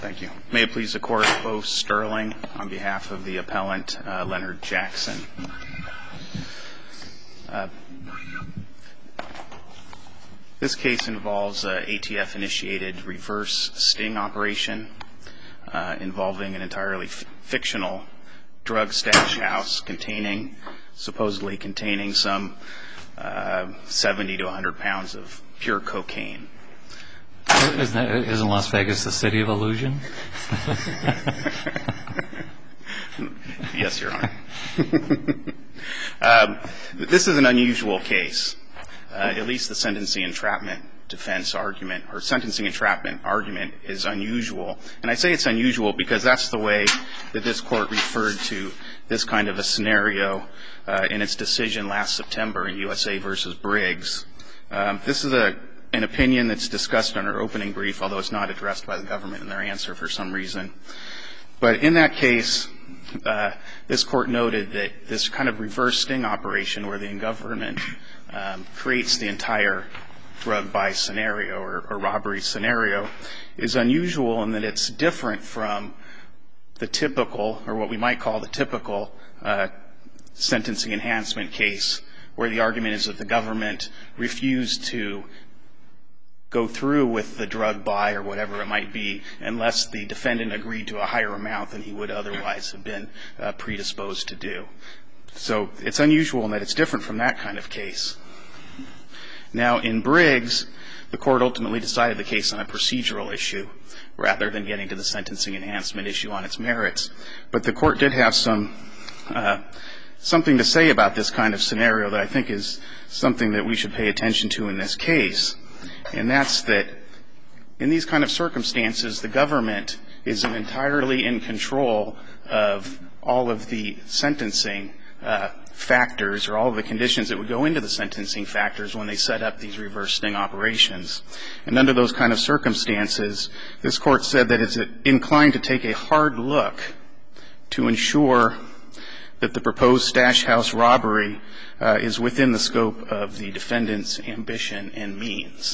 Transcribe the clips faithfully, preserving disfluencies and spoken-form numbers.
Thank you. May it please the Court, Bo Sterling on behalf of the appellant uh, Leonard Jackson. Uh, this case involves an A T F-initiated reverse sting operation uh, involving an entirely f- fictional drug stash house containing, supposedly containing some uh, seventy to one hundred pounds of pure cocaine. Isn't, that, isn't Las Vegas the city of illusion? Yes, Your Honor. um, this is an unusual case. Uh, at least the sentencing entrapment defense argument or sentencing entrapment argument is unusual. And I say it's unusual because that's the way that this Court referred to this kind of a scenario uh, in its decision last September in U S A versus Briggs. Um, this is a an opinion that's discussed in our opening brief, although it's not addressed by the government in their answer for some reason. But in that case, uh, this Court noted that this kind of reverse sting operation where the government um, creates the entire drug buy scenario or, or robbery scenario is unusual in that it's different from the typical, or what we might call the typical uh, sentencing enhancement case where the argument is that the government refused to go through with the drug buy or whatever it might be unless the defendant agreed to a higher amount than he would otherwise have been uh, predisposed to do. So it's unusual in that it's different from that kind of case. Now, in Briggs, the Court ultimately decided the case on a procedural issue rather than getting to the sentencing enhancement issue on its merits. But the Court did have some uh, something to say about this kind of scenario that I think is something that we should pay attention to in this case. And that's that in these kind of circumstances, the government is entirely in control of all of the sentencing uh, factors or all of the conditions that would go into the sentencing factors when they set up these reverse sting operations. And under those kind of circumstances, this Court said that it's inclined to take a hard look to ensure that the proposed stash house robbery uh, is within the scope of the defendant's ambition and means.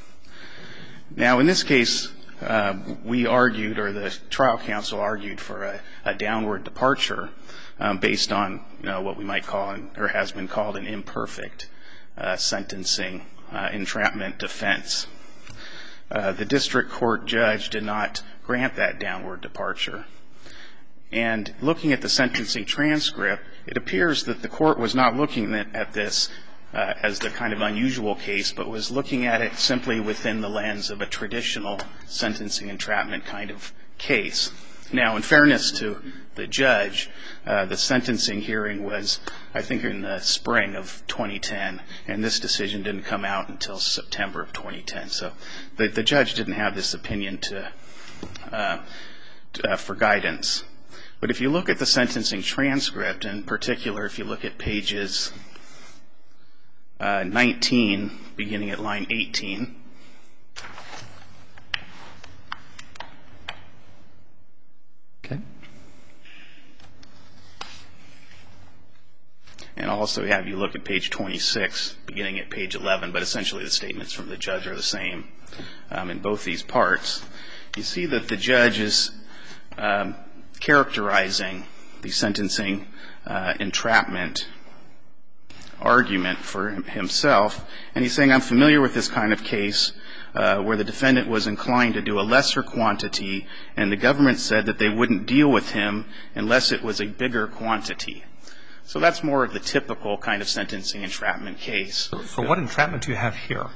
Now, in this case, uh, we argued, or the trial counsel argued, for a, a downward departure um, based on, you know, what we might call, or has been called, an imperfect uh, sentencing uh, entrapment defense. Uh, the district court judge did not grant that downward departure. And looking at the sentencing transcript, it appears that the Court was not looking at, at this uh, as the kind of unusual case, but was looking at it simply within the lens of a traditional sentencing entrapment kind of case. Now, in fairness to the judge, uh, the sentencing hearing was, I think, in the spring of twenty ten, and this decision didn't come out until September of twenty ten. So the, the judge didn't have this opinion to, uh, to, uh, for guidance. But if you look at the sentencing transcript, in particular, if you look at pages uh, nineteen, beginning at line eighteen, okay, and also have you look at page twenty-six, beginning at page eleven, but essentially the statements from the judge are the same um, in both these parts, you see that the judge is um, characterizing the sentencing uh, entrapment argument for himself, and he's saying, I'm familiar with this kind of case uh, where the defendant was inclined to do a lesser quantity, and the government said that they wouldn't deal with him unless it was a bigger quantity. So that's more of the typical kind of sentencing entrapment case. So, so what entrapment do you have here?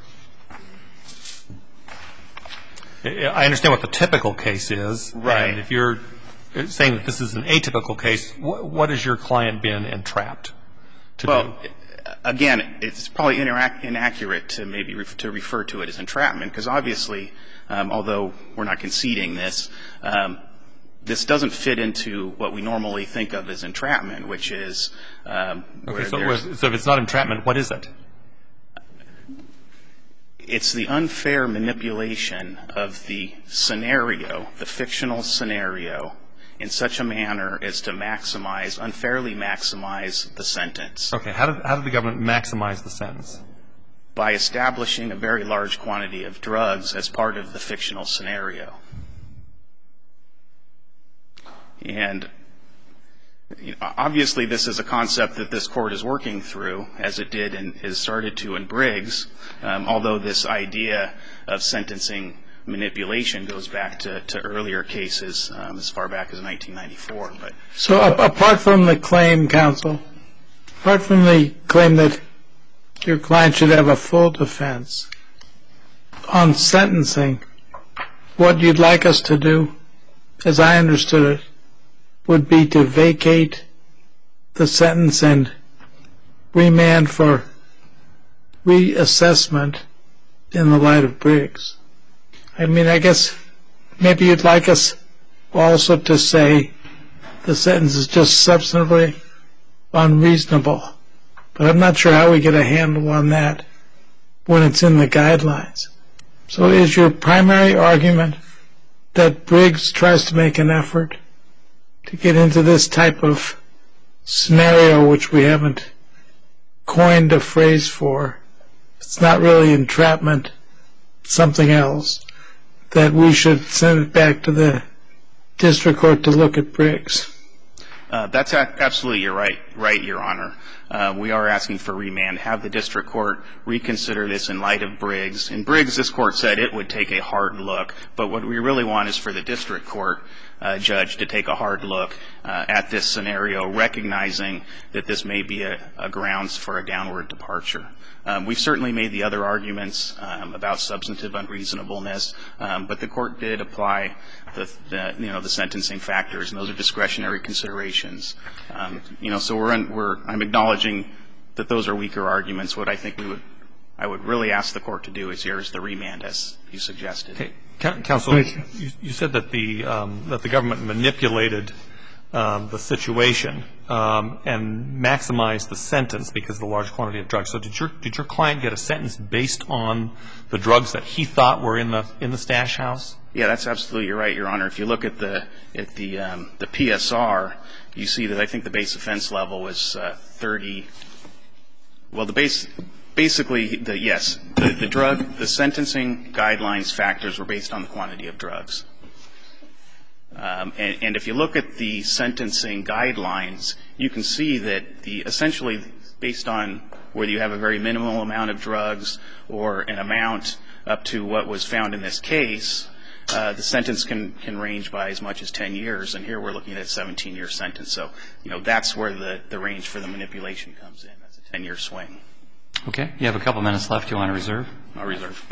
I understand what the typical case is. Right. And if you're saying that this is an atypical case, what, what has your client been entrapped to well, do? Well, again, it's probably inac- inaccurate to maybe re- to refer to it as entrapment, because obviously, um, although we're not conceding this, um, this doesn't fit into what we normally think of as entrapment, which is um, okay. So, was, so if it's not entrapment, what is it? It's the unfair manipulation of the scenario, the fictional scenario, in such a manner as to maximize, unfairly maximize the sentence. Okay. How did, how did the government maximize the sentence? By establishing a very large quantity of drugs as part of the fictional scenario. And you know, obviously this is a concept that this Court is working through, as it did and has started to in Briggs, um, although this idea of sentencing manipulation goes back to, to earlier cases, um, as far back as nineteen ninety-four. But so uh, apart from the claim, counsel, apart from the claim that your client should have a full defense, on sentencing, what you'd like us to do, as I understood it, would be to vacate the sentence and remand for reassessment in the light of Briggs. I mean, I guess maybe you'd like us also to say the sentence is just substantively unreasonable, but I'm not sure how we get a handle on that when it's in the guidelines. So is your primary argument that Briggs tries to make an effort to get into this type of scenario, which we haven't coined a phrase for? It's not really entrapment, it's something else, that we should send it back to the district court to look at Briggs? Uh, that's a- absolutely you're right, right, Your Honor. Uh, we are asking for remand. Have the district court reconsider this in light of Briggs. In Briggs, this court said it would take a hard look, but what we really want is for the district court uh, judge to take a hard look uh, at this scenario, recognizing that this may be a, a grounds for a downward departure. Um, we've certainly made the other arguments um, about substantive unreasonableness, um, but the court did apply the, the you know the sentencing factors, and those are discretionary considerations. Um, you know, so we're in, we're I'm acknowledging that those are weaker arguments. What I think we would I would really ask the court to do is here's the remand, as you suggested. Okay. Counsel, you, you said that the um, that the government manipulated um, the situation um, and maximized the sentence because of the large quantity of drugs. So did your did your client get a sentence based on the drugs that he thought were in the in the stash house? Yeah, that's absolutely right, Your Honor. If you look at the at the um, the P S R, you see that I think the base offense level was uh, thirty. Well, the base. Basically, the, yes, the, the drug, the sentencing guidelines factors were based on the quantity of drugs. Um, and, and if you look at the sentencing guidelines, you can see that the essentially based on whether you have a very minimal amount of drugs or an amount up to what was found in this case, uh, the sentence can, can range by as much as ten years. And here we're looking at a seventeen-year sentence. So, you know, that's where the, the range for the manipulation comes in. That's a ten-year swing. Okay. You have a couple minutes left. Do you want to reserve? I'll reserve.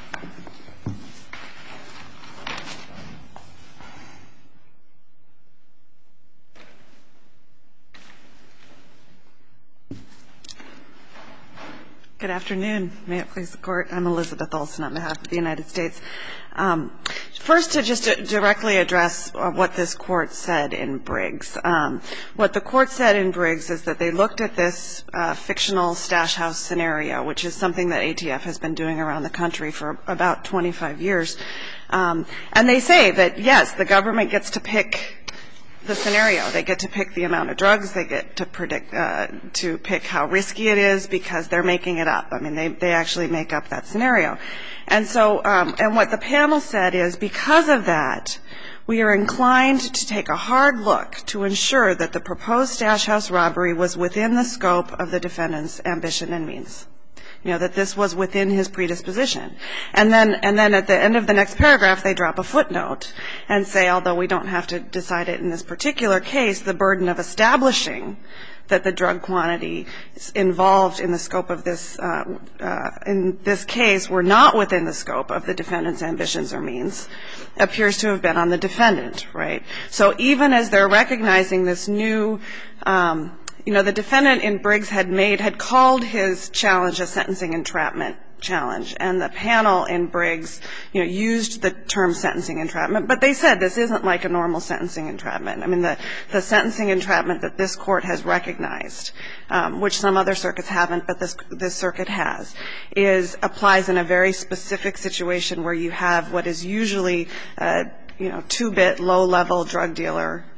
Good afternoon. May it please the Court. I'm Elizabeth Olson on behalf of the United States. Um, first, to just to directly address uh, what this Court said in Briggs. Um, what the Court said in Briggs is that they looked at this uh, fictional stash house scenario, which is something that A T F has been doing around the country for about twenty-five years. Um, and they say that, yes, the government gets to pick the scenario. They get to pick the amount of drugs. They get to predict, uh, to pick how risky it is because they're making it up. I mean, they, they actually make up that scenario. And so, um, and what the panel said is because of that, we are inclined to take a hard look to ensure that the proposed stash house robbery was within the scope of the defendant's ambition and means. You know, that this was within his predisposition. And then, and then at the end of the next paragraph, they drop a footnote and say, although we don't have to decide it in this particular case, the burden of establishing that the drug quantity involved in the scope of this, uh, uh, in this case, were not within the scope of the defendant's ambitions or means, appears to have been on the defendant, right? So even as they're recognizing this new, um, you know, the defendant in Briggs had made, had called his challenge a sentencing entrapment challenge. And the panel in Briggs, you know, used the term sentencing entrapment. But they said this isn't like a normal sentencing entrapment. I mean, the, the sentencing entrapment that this Court has recognized, um, which some other circuits haven't, but this, this circuit has, is applies in a very specific situation where you have what is usually a, you know, two-bit, low-level drug dealer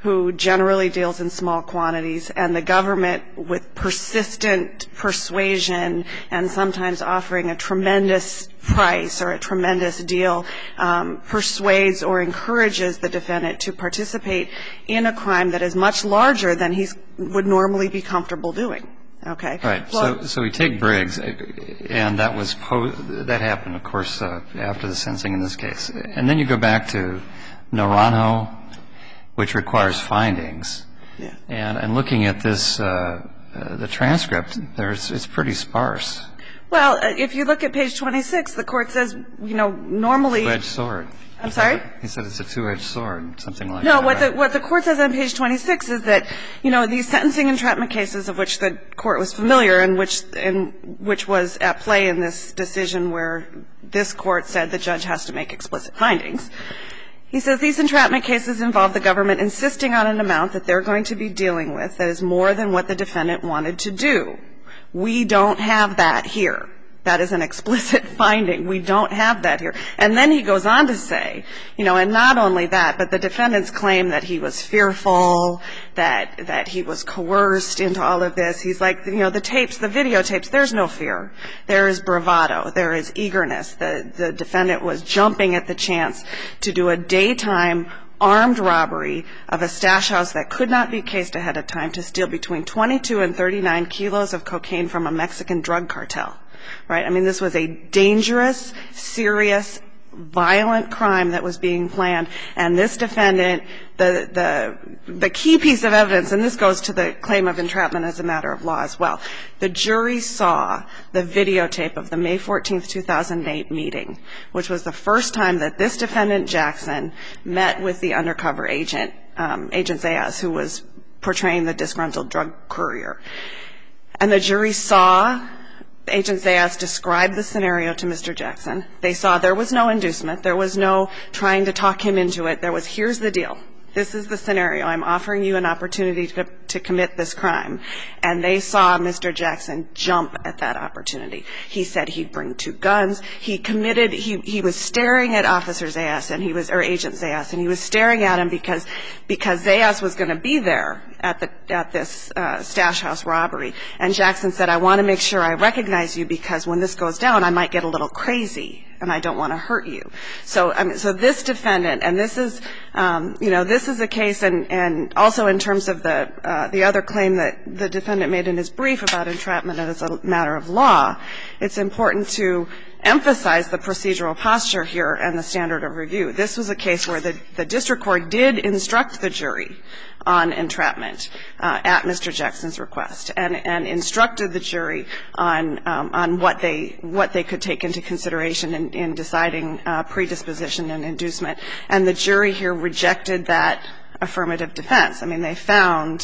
who generally deals in small quantities, and the government, with persistent persuasion and sometimes offering a tremendous price or a tremendous deal, um, persuades or encourages the defendant to participate in a crime that is much larger than he would normally be comfortable doing. Okay. Right. Well, so, so we take Briggs, and that was po- that happened, of course, uh, after the sentencing in this case. And then you go back to Naranjo, which requires findings. Yeah. And, and looking at this, uh, uh, the transcript, there's it's pretty sparse. Well, if you look at page twenty-six, the Court says, you know, normally. Two-edged sword. I'm sorry? He said it's a two-edged sword, something like no, that. No, what right? the what the Court says on page twenty-six is that, you know, these sentencing entrapment cases of which the Court was familiar and which and which was at play in this decision where this Court said the judge has to make explicit findings. He says these entrapment cases involve the government insisting on an amount that they're going to be dealing with that is more than what the defendant wanted to do. We don't have that here. That is an explicit finding. We don't have that here. And then he goes on to say, you know, and not only that, but the defendants claim that he was fearful, that that he was coerced into all of this. He's like, you know, the tapes, the videotapes, there's no fear. There is bravado. There is eagerness. The, the defendant was jumping at the chance to do a daytime armed robbery of a stash house that could not be cased ahead of time to steal between twenty-two and thirty-nine kilos of cocaine from a Mexican drug cartel. Right? I mean, this was a dangerous, serious, violent crime that was being planned. And this defendant, the the the key piece of evidence, and this goes to the claim of entrapment as a matter of law as well, the jury saw the videotape of the May fourteenth, two thousand eight meeting, which was the first time that this defendant, Jackson, met with the undercover agent, um, Agent Zayas, who was portraying the disgruntled drug courier. And the jury saw Agent Zayas describe the scenario to Mister Jackson. They saw there was no inducement. There was no trying to talk him into it. There was, here's the deal. This is the scenario. I'm offering you an opportunity to, to commit this crime. And they saw Mister Jackson jump at that opportunity. He said he'd bring two guns. He committed, he, he was staring at Officer Zayas and he was, or Agent Zayas, and he was staring at him because, because Zayas was going to be there at the, at this uh, stash house robbery. And Jackson said, I want to make sure I recognize you because when this goes down, I might get a little crazy and I don't want to hurt you. So, I mean, so this defendant, and this is, um, you know, this is a case, and, and also in terms of the, uh, the other claim that the defendant made in his brief about entrapment as a matter of law, it's important to emphasize the procedural posture here and the standard of review. This was a case where the, the district court did instruct the jury on entrapment uh, at Mister Jackson's request, and, and instructed the jury on um, on what they what they could take into consideration in, in deciding uh, predisposition and inducement. And the jury here rejected that affirmative defense. I mean, they found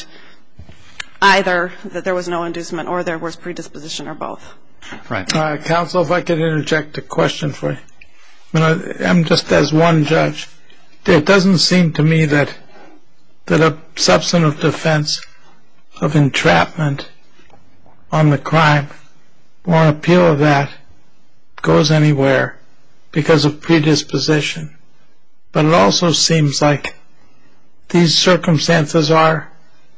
either that there was no inducement or there was predisposition or both. Right. Uh, counsel, if I could interject a question for you. I mean, I, I'm just as one judge. It doesn't seem to me that that a substantive defense of entrapment on the crime or an appeal of that goes anywhere because of predisposition. But it also seems like these circumstances are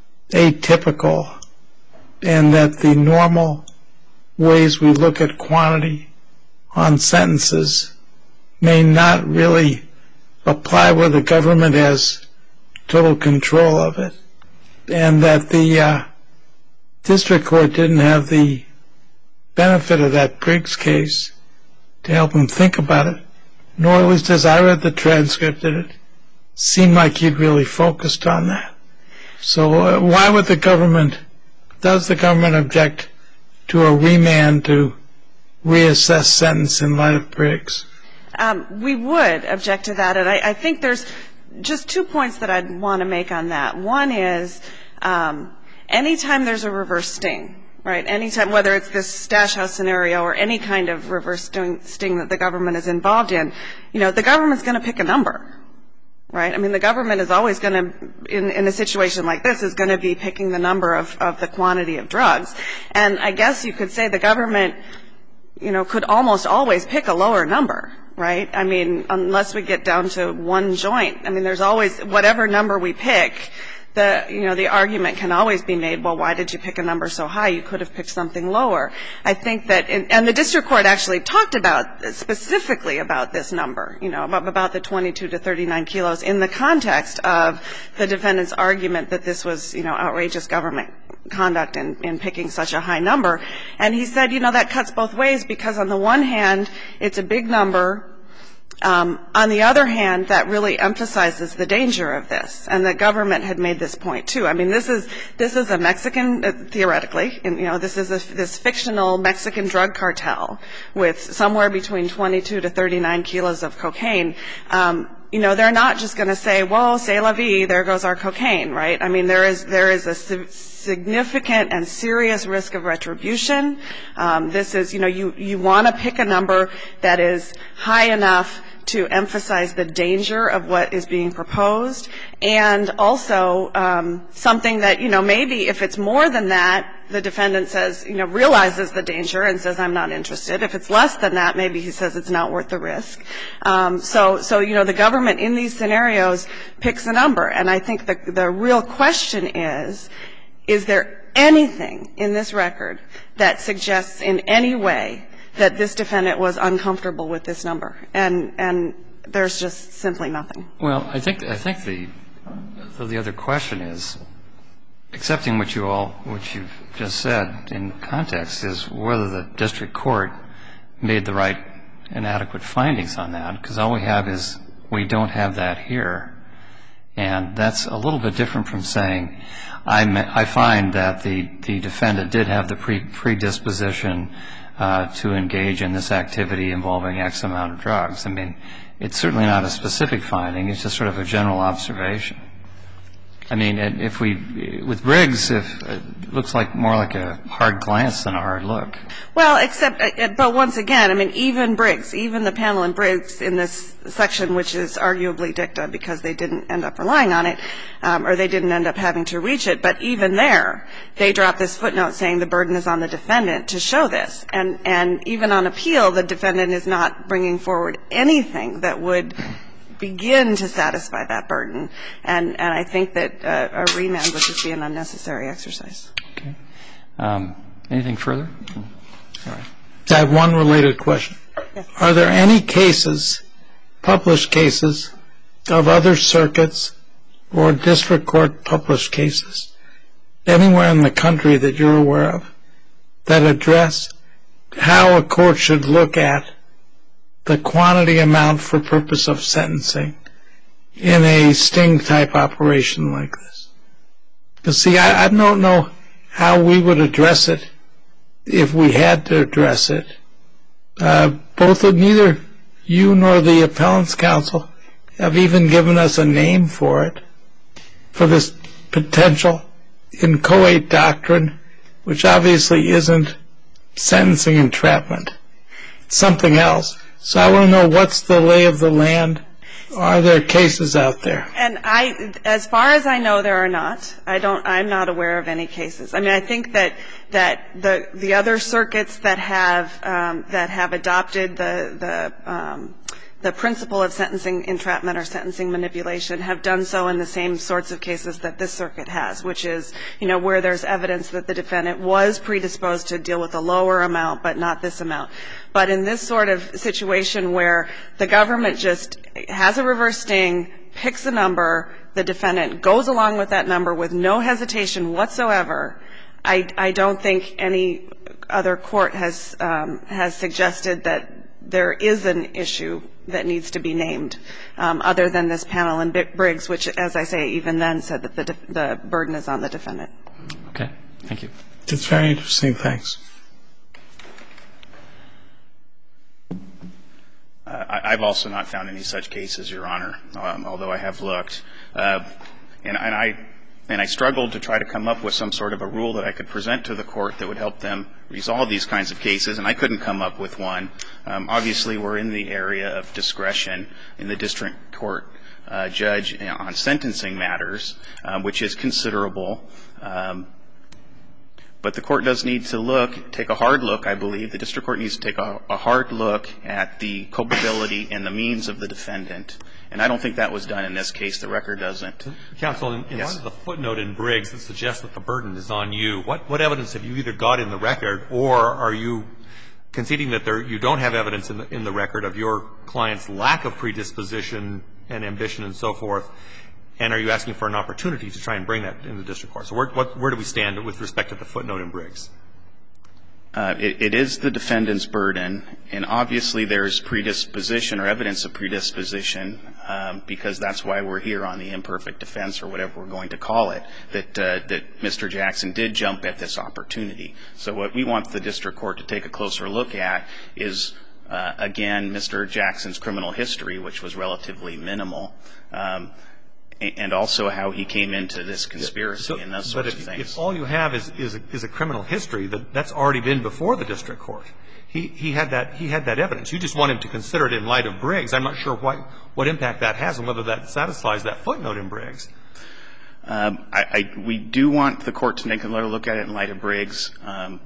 atypical and that the normal ways we look at quantity on sentences may not really apply where the government has total control of it, and that the uh, district court didn't have the benefit of that Briggs case to help him think about it, nor, at least as I read the transcript, did it seem like he'd really focused on that. So uh, why would the government, does the government object to a remand to reassess sentence in light of Briggs? Um, we would object to that, and I, I think there's just two points that I'd want to make on that. One is um, anytime there's a reverse sting, right, anytime, whether it's this stash house scenario or any kind of reverse sting, sting that the government is involved in, you know, the government's going to pick a number, right? I mean, the government is always going to, in, in a situation like this, is going to be picking the number of, of the quantity of drugs. And I guess you could say the government, you know, could almost always pick a lower number, right? I mean, unless we get down to one joint. I mean, there's always, whatever number we pick, the, you know, the argument can always be made, well, why did you pick a number so high? You could have picked something lower. I think that, and the district court actually talked about, specifically about this number, you know, about, about the twenty-two to thirty-nine kilos in the context of the defendant's argument that this was, you know, outrageous government conduct in, in picking such a high number. And he said, you know, that cuts both ways, because on the one hand, it's a big number. Um, on the other hand, that really emphasizes the danger of this, and the government had made this point too. I mean, this is this is a Mexican, uh, theoretically, and, you know, this is a, this fictional Mexican drug cartel with somewhere between twenty-two to thirty-nine kilos of cocaine. Um, you know, they're not just going to say, "Well, c'est la vie, there goes our cocaine," right? I mean, there is there is a significant and serious risk of retribution. Um, this is, you know, you you want to pick a number that is high enough to emphasize the danger of what is being proposed, and also um, something that, you know, maybe if it's more than that, the defendant says, you know, realizes the danger and says, I'm not interested. If it's less than that, maybe he says it's not worth the risk. Um, so, so, you know, the government in these scenarios picks a number, and I think the the real question is, is there anything in this record that suggests in any way that this defendant was uncomfortable with this number? And and there's just simply nothing. Well, I think I think the the other question is, accepting what you all what you've just said in context, is whether the district court made the right and adequate findings on that, because all we have is we don't have that here. And that's a little bit different from saying, I, I find that the, the defendant did have the pre, predisposition uh, to engage in this activity involving X amount of drugs. I mean, it's certainly not a specific finding. It's just sort of a general observation. I mean, if we, with Briggs, if it looks like more like a hard glance than a hard look. Well, except, but once again, I mean, even Briggs, even the panel in Briggs in this section, which is arguably dicta because they didn't end up relying on it, um, or they didn't end up having to reach it, but even there, they dropped this footnote saying the burden is on the defendant to show this. And, and even on appeal, the defendant is not bringing forward anything that would begin to satisfy that burden. And, and I think that uh, a remand would just be an unnecessary exercise. Okay. Um, anything further? All right. I have one related question. Yes. Are there any cases, published cases, of other circuits or district court published cases anywhere in the country that you're aware of that address how a court should look at the quantity amount for purpose of sentencing in a sting-type operation like this? Because, see, I, I don't know how we would address it if we had to address it. Uh, both of neither you nor the appellant's counsel have even given us a name for it, for this potential inchoate doctrine, which obviously isn't sentencing entrapment. It's something else. So I want to know, what's the lay of the land? Are there cases out there? And I, as far as I know, there are not. I don't, I'm not aware of any cases. I mean, I think that, that the, the other circuits that have, um, that have adopted the, the, um, the principle of sentencing entrapment or sentencing manipulation have done so in the same sorts of cases that this circuit has, which is, you know, where there's evidence that the defendant was predisposed to deal with a lower amount but not this amount. But in this sort of situation where the government just has a reverse sting, picks a number, the defendant goes along with that number with no hesitation whatsoever, I, I don't think any other court has, um, has suggested that there is an issue that needs to be named, um, other than this panel in Briggs, which, as I say, even then said that the, de- the burden is on the defendant. Okay. Thank you. It's very interesting. Thanks. Uh, I, I've also not found any such cases, Your Honor, um, although I have looked. Uh, and, and I and I struggled to try to come up with some sort of a rule that I could present to the court that would help them resolve these kinds of cases, and I couldn't come up with one. Um, obviously, we're in the area of discretion in the district court uh, judge on sentencing matters, uh, which is considerable. Um, But the court does need to look, take a hard look, I believe. The district court needs to take a, a hard look at the culpability and the means of the defendant. And I don't think that was done in this case. The record doesn't. Counsel, in, in yes. light of the footnote in Briggs that suggests that the burden is on you, what, what evidence have you either got in the record, or are you conceding that there, you don't have evidence in the, in the record of your client's lack of predisposition and ambition and so forth, and are you asking for an opportunity to try and bring that in the district court? So where, what, where do we stand with respect to the footnote in Briggs? Uh, it, it is the defendant's burden, and obviously there's predisposition or evidence of predisposition, um, because that's why we're here on the imperfect defense or whatever we're going to call it, that uh, that Mister Jackson did jump at this opportunity. So what we want the district court to take a closer look at is, uh, again, Mister Jackson's criminal history, which was relatively minimal, um, and also how he came into this conspiracy so, and those sorts but if, of things. If all you have is, is, a, is a criminal history, that, that's already been before the district court. He, he, had that, he had that evidence. You just want him to consider it in light of Briggs. I'm not sure what, what impact that has and whether that satisfies that footnote in Briggs. Um, I, I, we do want the court to take another look at it in light of Briggs. Um,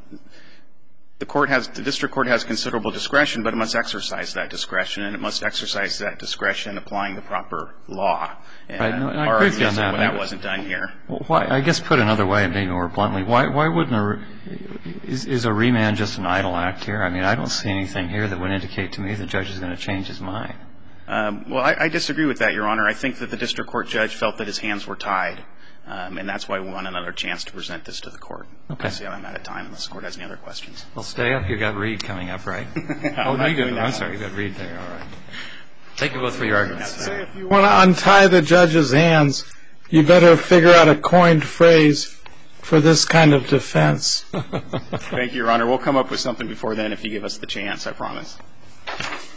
The court has, the district court has considerable discretion, but it must exercise that discretion, and it must exercise that discretion applying the proper law. And right. No, I our agree with you on argument is that. that wasn't done here. Well, why, I guess put another way, maybe more bluntly, why, why wouldn't a, is, is a remand just an idle act here? I mean, I don't see anything here that would indicate to me the judge is going to change his mind. Um, well, I, I disagree with that, Your Honor. I think that the district court judge felt that his hands were tied. Um, and that's why we want another chance to present this to the court. Okay. I see I'm out of time unless the court has any other questions. Well, stay up. You've got Reed coming up, right? oh, no, you I'm sorry. You've got Reed there. All right. Thank you both for your arguments. Say if you want to untie the judge's hands, you better figure out a coined phrase for this kind of defense. Thank you, Your Honor. We'll come up with something before then if you give us the chance, I promise.